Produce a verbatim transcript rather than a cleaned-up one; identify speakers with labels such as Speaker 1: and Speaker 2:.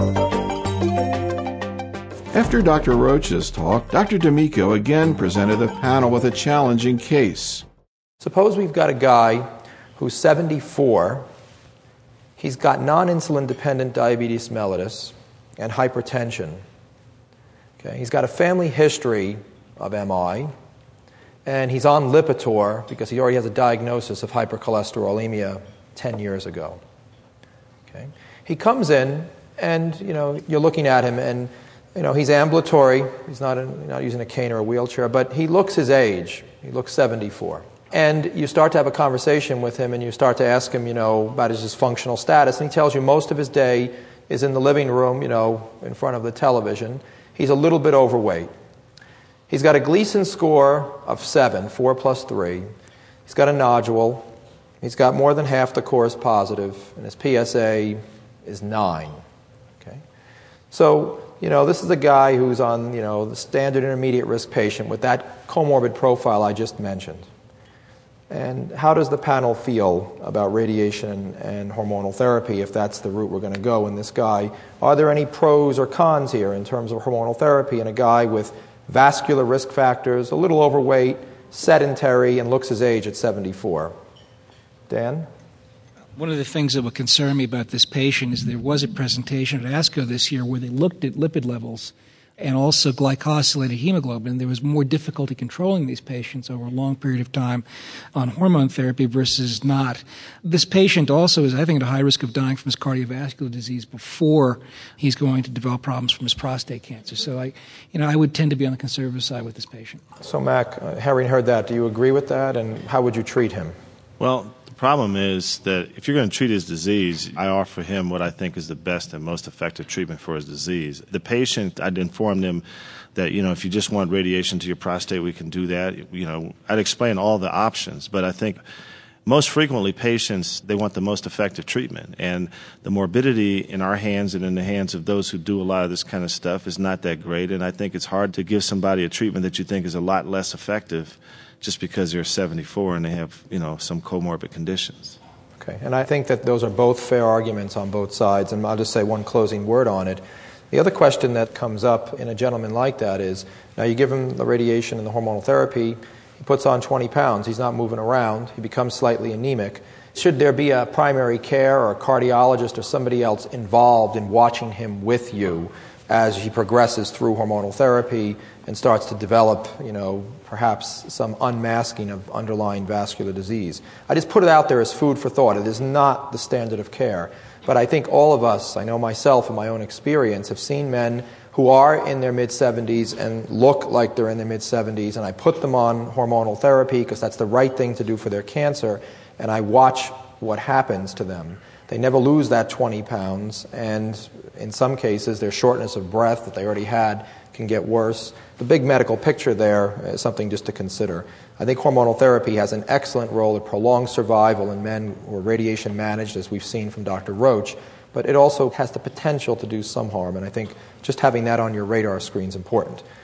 Speaker 1: After Doctor Roach's talk, Doctor D'Amico again presented the panel with a challenging case.
Speaker 2: Suppose we've got a guy who's seventy-four, he's got non-insulin dependent diabetes mellitus and hypertension. Okay, he's got a family history of M I, and he's on Lipitor because he already has a diagnosis of hypercholesterolemia ten years ago. Okay, he comes in, and you know you're looking at him, and you know he's ambulatory. He's not in, not using a cane or a wheelchair, but he looks his age. He looks seventy-four. And you start to have a conversation with him, and you start to ask him, you know, about his functional status, and he tells you most of his day is in the living room, you know, in front of the television. He's a little bit overweight. He's got a Gleason score of seven, four plus three. He's got a nodule. He's got more than half the cores positive, and his P S A is nine. Okay, so you know this is a guy who's on, you know, the standard intermediate risk patient with that comorbid profile I just mentioned. And how does the panel feel about radiation and hormonal therapy if that's the route we're going to go in this guy? Are there any pros or cons here in terms of hormonal therapy in a guy with vascular risk factors, a little overweight, sedentary, and looks his age at seventy-four? Dan?
Speaker 3: One of the things that would concern me about this patient is there was a presentation at ASCO this year where they looked at lipid levels and also glycosylated hemoglobin. There was more difficulty controlling these patients over a long period of time on hormone therapy versus not. This patient also is, I think, at a high risk of dying from his cardiovascular disease before he's going to develop problems from his prostate cancer. So I, you know, I would tend to be on the conservative side with this patient.
Speaker 2: So, Mac, uh, having heard that, do you agree with that, and how would you treat him?
Speaker 4: Well, the problem is that if you're going to treat his disease, I offer him what I think is the best and most effective treatment for his disease. The patient, I'd inform them that, you know, if you just want radiation to your prostate, we can do that. You know, I'd explain all the options, but I think most frequently patients, they want the most effective treatment. And the morbidity in our hands and in the hands of those who do a lot of this kind of stuff is not that great. And I think it's hard to give somebody a treatment that you think is a lot less effective just because they're seventy-four and they have, you know, some comorbid conditions.
Speaker 2: Okay, and I think that those are both fair arguments on both sides, and I'll just say one closing word on it. The other question that comes up in a gentleman like that is, now you give him the radiation and the hormonal therapy, he puts on twenty pounds, he's not moving around, he becomes slightly anemic. Should there be a primary care or a cardiologist or somebody else involved in watching him with you as he progresses through hormonal therapy and starts to develop, you know, perhaps some unmasking of underlying vascular disease? I just put it out there as food for thought. It is not the standard of care. But I think all of us, I know myself in my own experience, have seen men who are in their mid-seventies and look like they're in their mid-seventies, and I put them on hormonal therapy because that's the right thing to do for their cancer, and I watch what happens to them. They never lose that twenty pounds, and in some cases their shortness of breath that they already had can get worse. The big medical picture there is something just to consider. I think hormonal therapy has an excellent role. It prolongs survival in men who are radiation managed, as we've seen from Doctor Roach, but it also has the potential to do some harm, and I think just having that on your radar screen is important.